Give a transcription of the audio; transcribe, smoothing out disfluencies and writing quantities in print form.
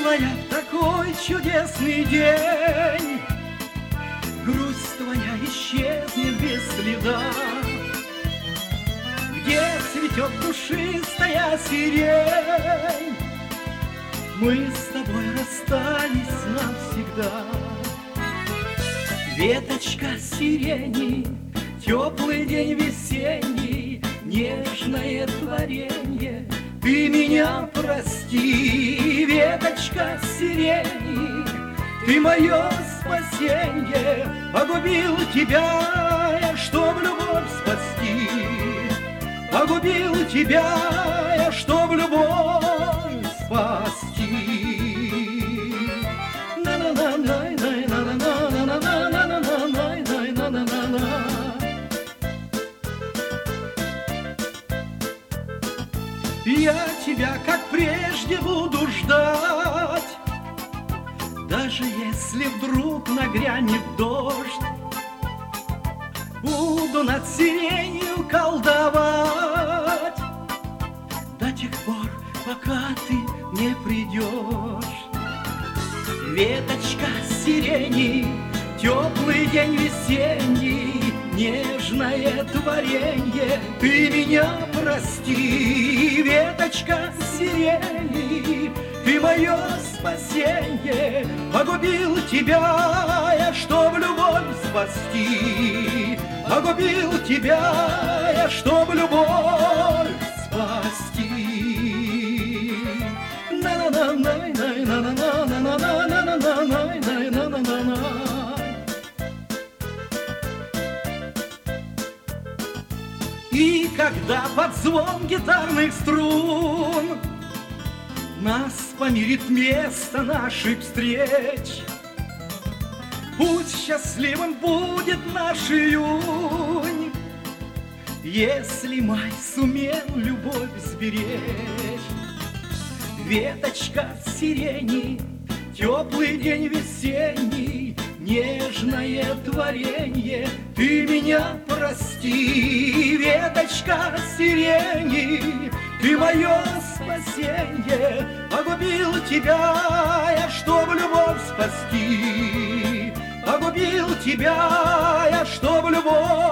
Милая, в такой чудесный день грусть твоя исчезнет без следа. Где цветет душистая сирень, мы с тобой расстались навсегда. Веточка сирени, теплый день весенний, нежное творенье, ты меня прости. Веточка сирени, ты мое спасенье, погубил тебя я, чтоб любовь спасти. Погубил тебя я, чтоб любовь спасти. Я тебя, как прежде, буду ждать, даже если вдруг нагрянет дождь. Буду над сиренью колдовать до тех пор, пока ты не придешь. Веточка сирени, теплый день весенний, нежное творенье, ты меня прости. Веточка сирени, ты мое спасенье, погубил тебя я, чтоб любовь спасти. Погубил тебя я, чтоб любовь спасти. И когда под звон гитарных струн нас помирит место наших встреч, пусть счастливым будет наш июнь, если май сумел любовь сберечь. Веточка сирени, теплый день весенний, нежное творенье, ты меня прости. Веточка сирени, ты мое спасенье, погубил тебя я, чтоб любовь спасти. Погубил тебя я, чтоб любовь